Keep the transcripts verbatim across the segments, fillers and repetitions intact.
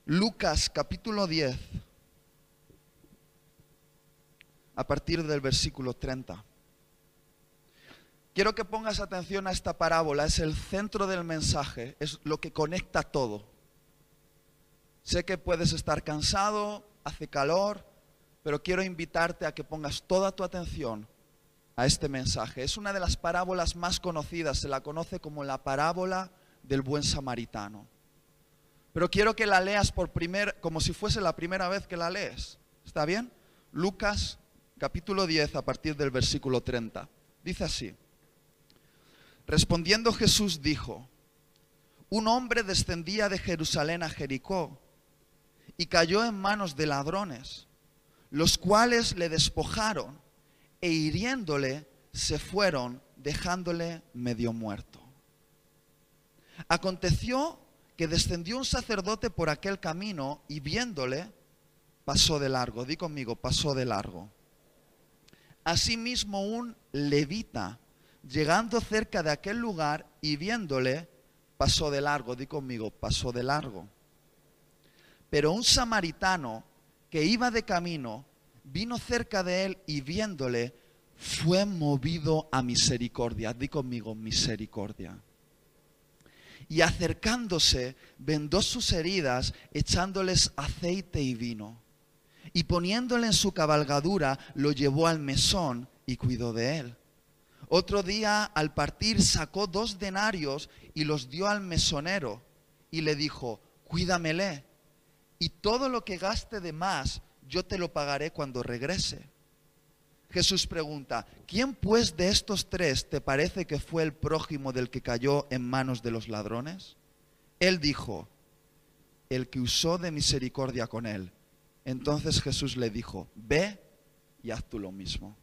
Lucas capítulo diez, a partir del versículo treinta. Quiero que pongas atención a esta parábola, es el centro del mensaje, es lo que conecta todo. Sé que puedes estar cansado, hace calor, pero quiero invitarte a que pongas toda tu atención a este mensaje. Es una de las parábolas más conocidas, se la conoce como la parábola del buen samaritano. Pero quiero que la leas por primer, como si fuese la primera vez que la lees. ¿Está bien? Lucas capítulo diez a partir del versículo treinta. Dice así: Respondiendo Jesús dijo: Un hombre descendía de Jerusalén a Jericó y cayó en manos de ladrones, los cuales le despojaron e hiriéndole se fueron, dejándole medio muerto. Aconteció que descendió un sacerdote por aquel camino y viéndole, pasó de largo. Di conmigo, pasó de largo. Asimismo un levita, llegando cerca de aquel lugar y viéndole, pasó de largo. Di conmigo, pasó de largo. Pero un samaritano que iba de camino, vino cerca de él y viéndole, fue movido a misericordia. Di conmigo, misericordia. Y acercándose, vendó sus heridas, echándoles aceite y vino. Y poniéndole en su cabalgadura, lo llevó al mesón y cuidó de él. Otro día, al partir, sacó dos denarios y los dio al mesonero. Y le dijo: Cuídamele, y todo lo que gaste de más, yo te lo pagaré cuando regrese. Jesús pregunta: ¿Quién pues de estos tres te parece que fue el prójimo del que cayó en manos de los ladrones? Él dijo: el que usó de misericordia con él. Entonces Jesús le dijo: ve y haz tú lo mismo.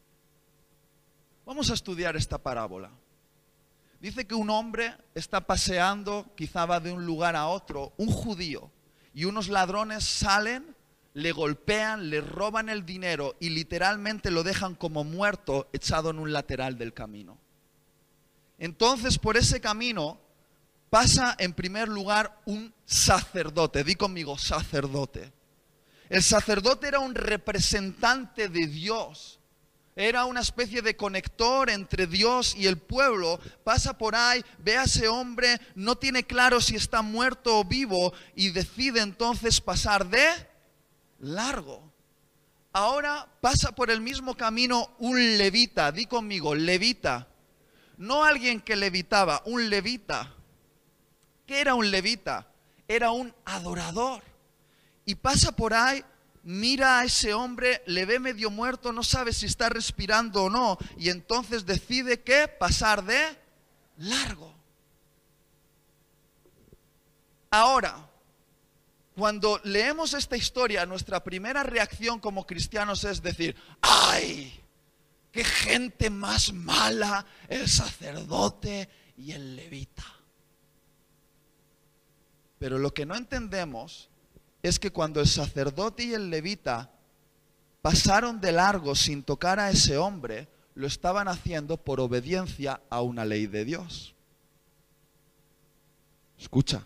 Vamos a estudiar esta parábola. Dice que un hombre está paseando, quizá va de un lugar a otro, un judío, y unos ladrones salen, le golpean, le roban el dinero y literalmente lo dejan como muerto, echado en un lateral del camino. Entonces por ese camino pasa en primer lugar un sacerdote. Di conmigo, sacerdote. El sacerdote era un representante de Dios. Era una especie de conector entre Dios y el pueblo. Pasa por ahí, ve a ese hombre, no tiene claro si está muerto o vivo y decide entonces pasar de largo. Ahora pasa por el mismo camino un levita. Di conmigo, levita. No alguien que levitaba, un levita. ¿Qué era un levita? Era un adorador. Y pasa por ahí, mira a ese hombre, le ve medio muerto, no sabe si está respirando o no, y entonces decide que pasar de largo. Ahora, cuando leemos esta historia, nuestra primera reacción como cristianos es decir: ¡ay! ¡Qué gente más mala el sacerdote y el levita! Pero lo que no entendemos es que cuando el sacerdote y el levita pasaron de largo sin tocar a ese hombre, lo estaban haciendo por obediencia a una ley de Dios. Escucha.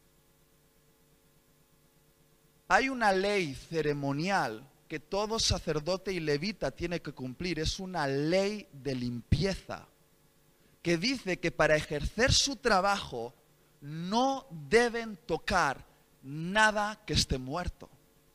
Hay una ley ceremonial que todo sacerdote y levita tiene que cumplir. Es una ley de limpieza que dice que para ejercer su trabajo no deben tocar nada que esté muerto.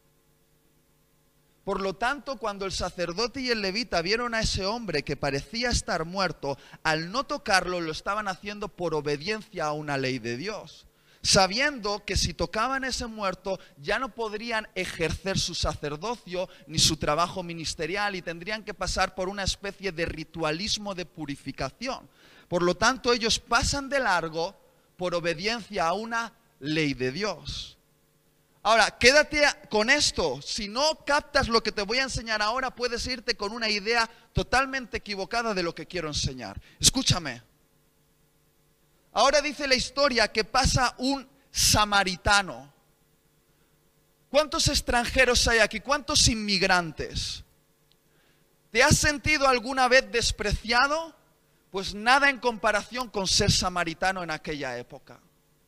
Por lo tanto, cuando el sacerdote y el levita vieron a ese hombre que parecía estar muerto, al no tocarlo lo estaban haciendo por obediencia a una ley de Dios, sabiendo que si tocaban ese muerto ya no podrían ejercer su sacerdocio ni su trabajo ministerial y tendrían que pasar por una especie de ritualismo de purificación. Por lo tanto, ellos pasan de largo por obediencia a una ley de Dios. Ahora, quédate con esto. Si no captas lo que te voy a enseñar ahora, puedes irte con una idea totalmente equivocada de lo que quiero enseñar. Escúchame. Ahora dice la historia que pasa un samaritano. ¿Cuántos extranjeros hay aquí? ¿Cuántos inmigrantes? ¿Te has sentido alguna vez despreciado? Pues nada en comparación con ser samaritano en aquella época.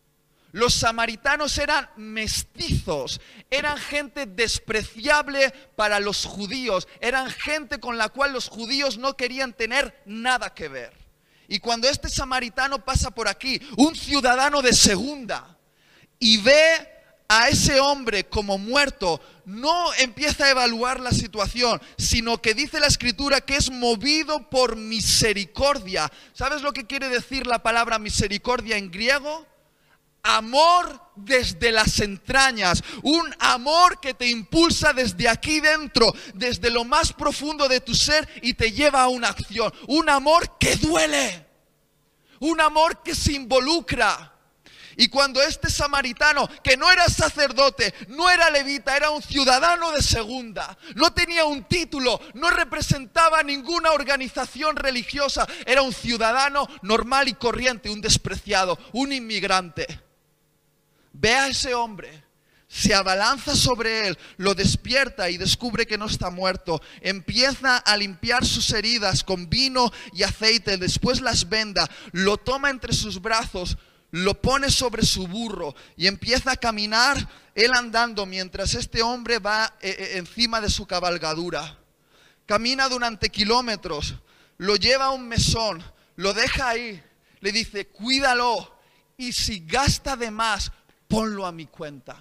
Los samaritanos eran mestizos, eran gente despreciable para los judíos, eran gente con la cual los judíos no querían tener nada que ver. Y cuando este samaritano pasa por aquí, un ciudadano de segunda, y ve a ese hombre como muerto, no empieza a evaluar la situación, sino que dice la Escritura que es movido por misericordia. ¿Sabes lo que quiere decir la palabra misericordia en griego? Amor desde las entrañas, un amor que te impulsa desde aquí dentro, desde lo más profundo de tu ser y te lleva a una acción, un amor que duele, un amor que se involucra. Y cuando este samaritano, que no era sacerdote, no era levita, era un ciudadano de segunda, no tenía un título, no representaba ninguna organización religiosa, era un ciudadano normal y corriente, un despreciado, un inmigrante. Ve a ese hombre, se abalanza sobre él, lo despierta y descubre que no está muerto. Empieza a limpiar sus heridas con vino y aceite, después las venda, lo toma entre sus brazos, lo pone sobre su burro y empieza a caminar, él andando, mientras este hombre va eh, encima de su cabalgadura. Camina durante kilómetros, lo lleva a un mesón, lo deja ahí, le dice, cuídalo, y si gasta de más, ponlo a mi cuenta.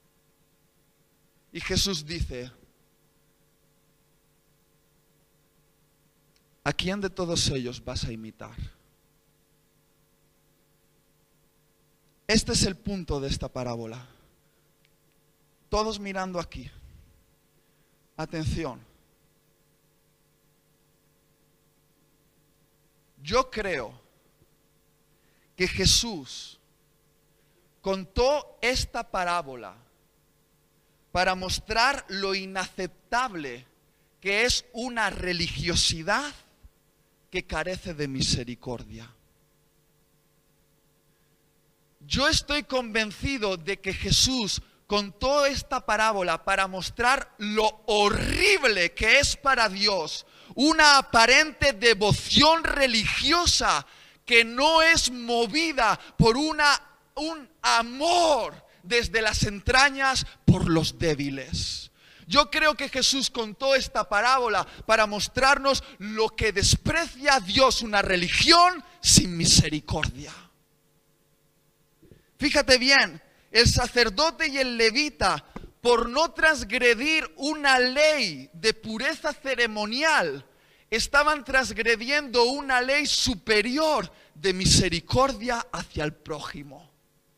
Y Jesús dice, ¿a quién de todos ellos vas a imitar? Este es el punto de esta parábola. Todos mirando aquí. Atención. Yo creo que Jesús contó esta parábola para mostrar lo inaceptable que es una religiosidad que carece de misericordia. Yo estoy convencido de que Jesús contó esta parábola para mostrar lo horrible que es para Dios una aparente devoción religiosa que no es movida por una, un amor desde las entrañas por los débiles. Yo creo que Jesús contó esta parábola para mostrarnos lo que desprecia a Dios, una religión sin misericordia. Fíjate bien, el sacerdote y el levita, por no transgredir una ley de pureza ceremonial, estaban transgrediendo una ley superior de misericordia hacia el prójimo.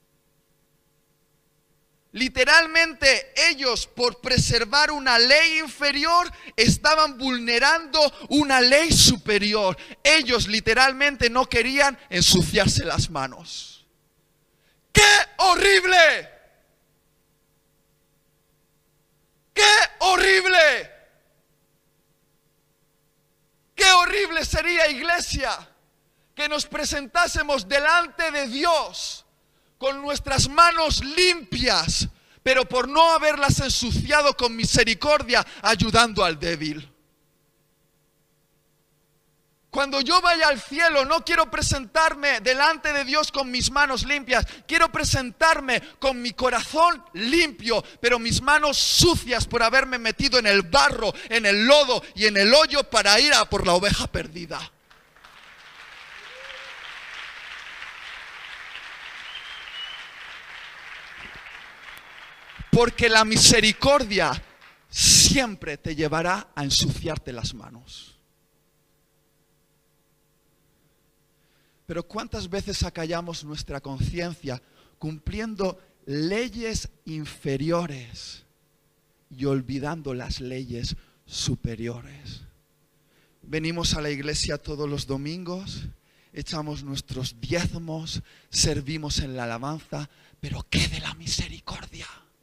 Literalmente ellos, por preservar una ley inferior, estaban vulnerando una ley superior. Ellos literalmente no querían ensuciarse las manos. ¡Qué horrible! ¡Qué horrible! ¡Qué horrible sería, iglesia, que nos presentásemos delante de Dios con nuestras manos limpias, pero por no haberlas ensuciado con misericordia, ayudando al débil? Cuando yo vaya al cielo, no quiero presentarme delante de Dios con mis manos limpias. Quiero presentarme con mi corazón limpio, pero mis manos sucias por haberme metido en el barro, en el lodo y en el hoyo para ir a por la oveja perdida. Porque la misericordia siempre te llevará a ensuciarte las manos. Pero ¿cuántas veces acallamos nuestra conciencia cumpliendo leyes inferiores y olvidando las leyes superiores? Venimos a la iglesia todos los domingos, echamos nuestros diezmos, servimos en la alabanza, pero ¿qué de la misericordia?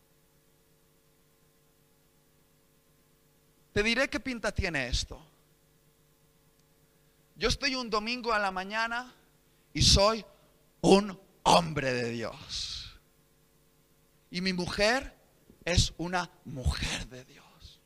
Te diré qué pinta tiene esto. Yo estoy un domingo a la mañana y soy un hombre de Dios. Y mi mujer es una mujer de Dios.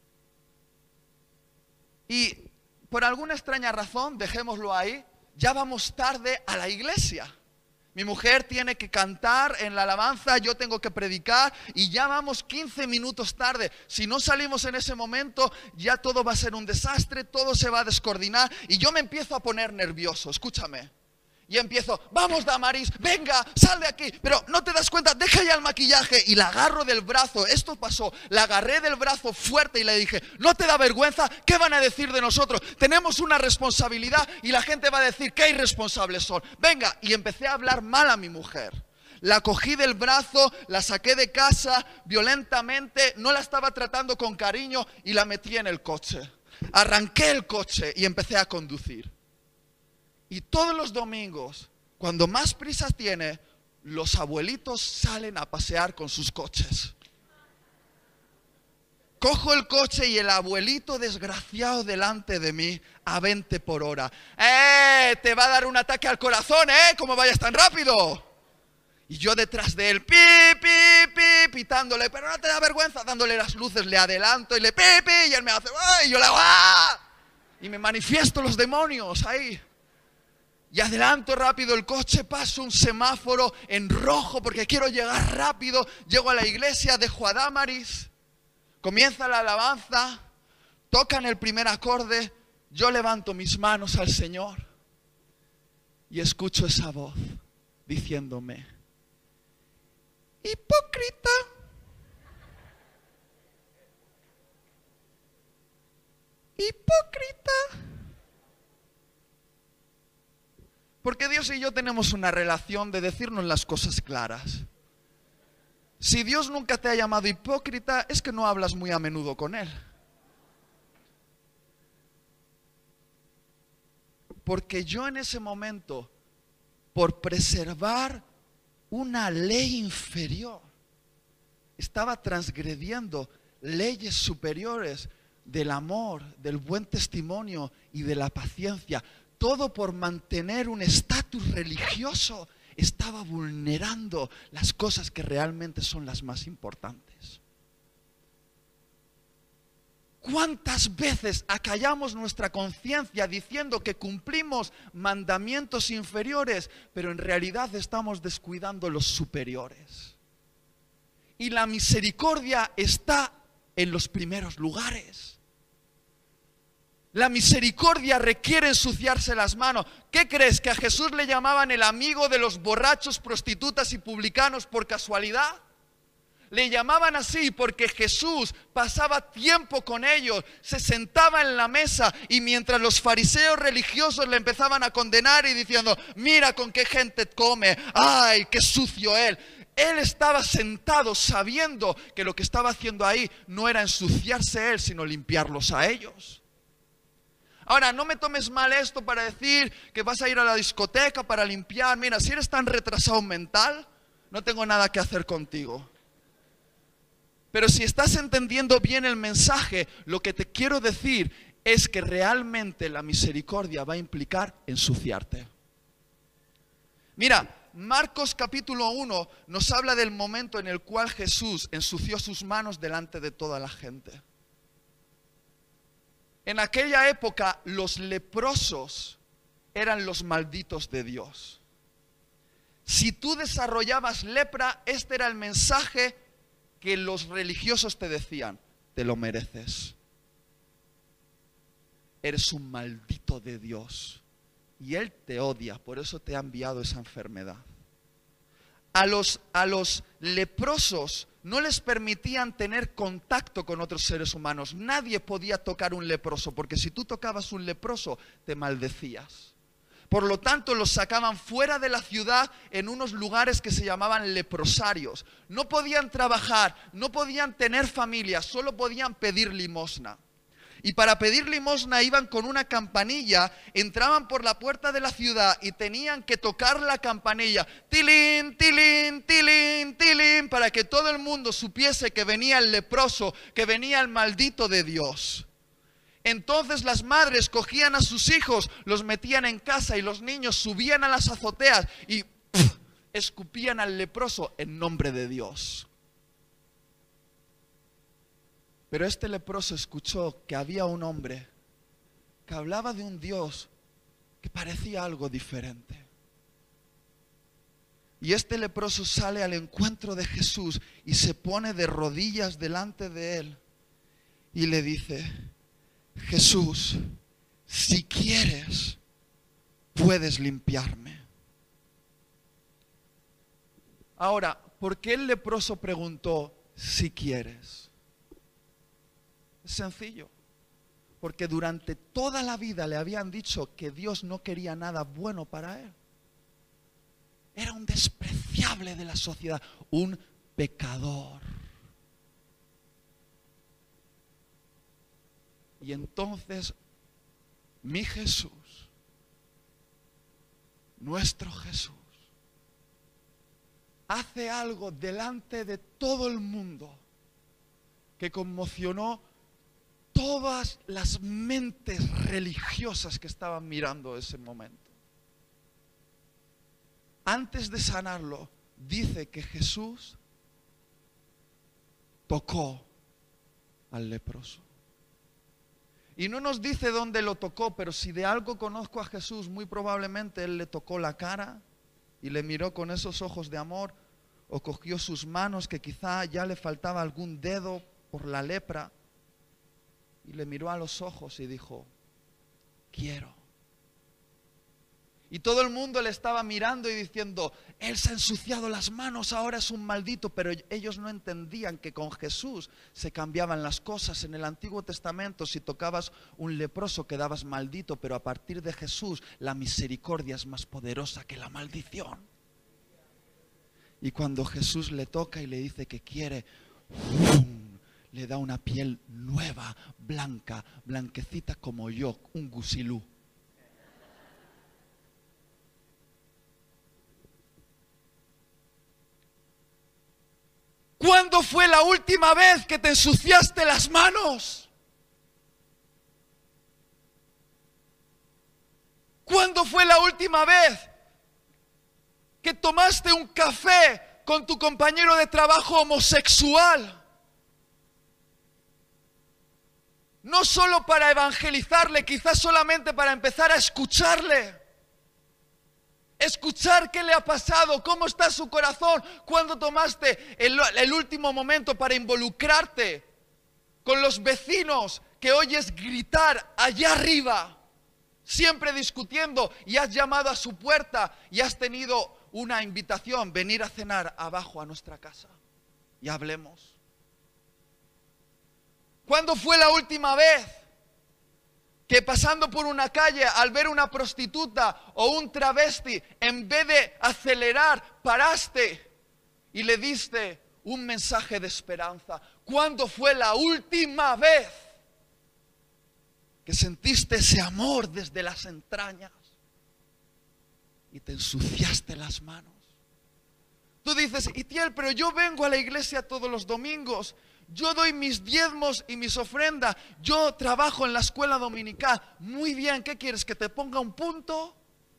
Y por alguna extraña razón, dejémoslo ahí, ya vamos tarde a la iglesia. Mi mujer tiene que cantar en la alabanza, yo tengo que predicar y ya vamos quince minutos tarde. Si no salimos en ese momento, ya todo va a ser un desastre, todo se va a descoordinar y yo me empiezo a poner nervioso, escúchame. Y empiezo, vamos Damaris, venga, sal de aquí. Pero no te das cuenta, deja ya el maquillaje. Y la agarro del brazo, esto pasó. La agarré del brazo fuerte y le dije, ¿no te da vergüenza? ¿Qué van a decir de nosotros? Tenemos una responsabilidad y la gente va a decir, ¿qué irresponsables son? Venga, y empecé a hablar mal a mi mujer. La cogí del brazo, la saqué de casa violentamente, no la estaba tratando con cariño y la metí en el coche. Arranqué el coche y empecé a conducir. Y todos los domingos, cuando más prisas tiene, los abuelitos salen a pasear con sus coches. Cojo el coche y el abuelito desgraciado delante de mí a veinte por hora. ¡Eh! Te va a dar un ataque al corazón, ¿eh? ¿Cómo vayas tan rápido? Y yo detrás de él, pi, pi, pi, pitándole, pero no te da vergüenza, dándole las luces, le adelanto y le pi, pi, y él me hace, ¡ay! Y yo le hago, ¡ah! Y me manifiesto los demonios ahí. Y adelanto rápido el coche, paso un semáforo en rojo porque quiero llegar rápido. Llego a la iglesia, dejo a Damaris, comienza la alabanza, tocan el primer acorde, yo levanto mis manos al Señor y escucho esa voz diciéndome, hipócrita, hipócrita. Porque Dios y yo tenemos una relación de decirnos las cosas claras. Si Dios nunca te ha llamado hipócrita, es que no hablas muy a menudo con Él. Porque yo en ese momento, por preservar una ley inferior, estaba transgrediendo leyes superiores del amor, del buen testimonio y de la paciencia. Todo por mantener un estatus religioso. Estaba vulnerando las cosas que realmente son las más importantes. ¿Cuántas veces acallamos nuestra conciencia diciendo que cumplimos mandamientos inferiores, pero en realidad estamos descuidando los superiores? Y la misericordia está en los primeros lugares. La misericordia requiere ensuciarse las manos. ¿Qué crees? ¿Que a Jesús le llamaban el amigo de los borrachos, prostitutas y publicanos por casualidad? Le llamaban así porque Jesús pasaba tiempo con ellos, se sentaba en la mesa y mientras los fariseos religiosos le empezaban a condenar y diciendo, mira con qué gente come, ay, qué sucio él. Él estaba sentado sabiendo que lo que estaba haciendo ahí no era ensuciarse él, sino limpiarlos a ellos. Ahora, no me tomes mal esto para decir que vas a ir a la discoteca para limpiar. Mira, si eres tan retrasado mental, no tengo nada que hacer contigo. Pero si estás entendiendo bien el mensaje, lo que te quiero decir es que realmente la misericordia va a implicar ensuciarte. Mira, Marcos capítulo uno nos habla del momento en el cual Jesús ensució sus manos delante de toda la gente. En aquella época los leprosos eran los malditos de Dios. Si tú desarrollabas lepra, este era el mensaje que los religiosos te decían, te lo mereces. Eres un maldito de Dios y Él te odia, por eso te ha enviado esa enfermedad. A los, a los leprosos no les permitían tener contacto con otros seres humanos. Nadie podía tocar un leproso, porque si tú tocabas un leproso, te maldecías. Por lo tanto, los sacaban fuera de la ciudad en unos lugares que se llamaban leprosarios. No podían trabajar, no podían tener familia, solo podían pedir limosna. Y para pedir limosna iban con una campanilla, entraban por la puerta de la ciudad y tenían que tocar la campanilla. Tilín, tilín, tilín, tilín, para que todo el mundo supiese que venía el leproso, que venía el maldito de Dios. Entonces las madres cogían a sus hijos, los metían en casa y los niños subían a las azoteas y ¡puf!, escupían al leproso en nombre de Dios. Pero este leproso escuchó que había un hombre que hablaba de un Dios que parecía algo diferente. Y este leproso sale al encuentro de Jesús y se pone de rodillas delante de él y le dice: Jesús, si quieres, puedes limpiarme. Ahora, ¿por qué el leproso preguntó si quieres? Es sencillo. Porque durante toda la vida le habían dicho que Dios no quería nada bueno para él. Era un despreciable de la sociedad, un pecador. Y entonces mi Jesús, nuestro Jesús, hace algo delante de todo el mundo que conmocionó todas las mentes religiosas que estaban mirando ese momento. Antes de sanarlo, dice que Jesús tocó al leproso. Y no nos dice dónde lo tocó, pero si de algo conozco a Jesús, muy probablemente Él le tocó la cara y le miró con esos ojos de amor, o cogió sus manos, que quizá ya le faltaba algún dedo por la lepra, y le miró a los ojos y dijo: quiero. Y todo el mundo le estaba mirando y diciendo: Él se ha ensuciado las manos, ahora es un maldito. Pero ellos no entendían que con Jesús se cambiaban las cosas. En el Antiguo Testamento, si tocabas un leproso quedabas maldito, pero a partir de Jesús la misericordia es más poderosa que la maldición. Y cuando Jesús le toca y le dice que quiere, ¡fum!, le da una piel nueva, blanca, blanquecita como yo, un gusilú. ¿Cuándo fue la última vez que te ensuciaste las manos? ¿Cuándo fue la última vez que tomaste un café con tu compañero de trabajo homosexual? No solo para evangelizarle, quizás solamente para empezar a escucharle. Escuchar qué le ha pasado, cómo está su corazón, cuándo tomaste el, el último momento para involucrarte con los vecinos que oyes gritar allá arriba, siempre discutiendo, y has llamado a su puerta y has tenido una invitación: venir a cenar abajo a nuestra casa y hablemos. ¿Cuándo fue la última vez que pasando por una calle, al ver una prostituta o un travesti, en vez de acelerar, paraste y le diste un mensaje de esperanza? ¿Cuándo fue la última vez que sentiste ese amor desde las entrañas y te ensuciaste las manos? Tú dices: Itiel, pero yo vengo a la iglesia todos los domingos, yo doy mis diezmos y mis ofrendas, yo trabajo en la escuela dominical. Muy bien, ¿qué quieres? ¿Que te ponga un punto?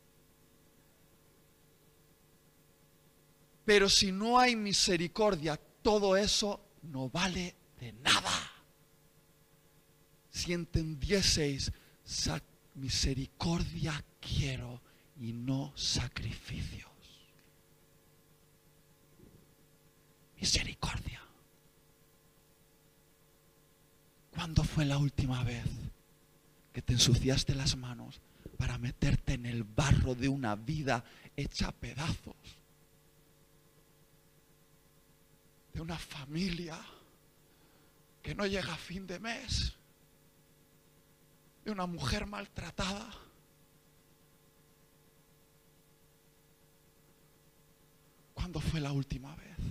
Pero si no hay misericordia, todo eso no vale de nada. Si entendieseis, misericordia quiero y no sacrificios. Misericordia. ¿Cuándo fue la última vez que te ensuciaste las manos para meterte en el barro de una vida hecha a pedazos? De una familia que no llega a fin de mes. De una mujer maltratada. ¿Cuándo fue la última vez?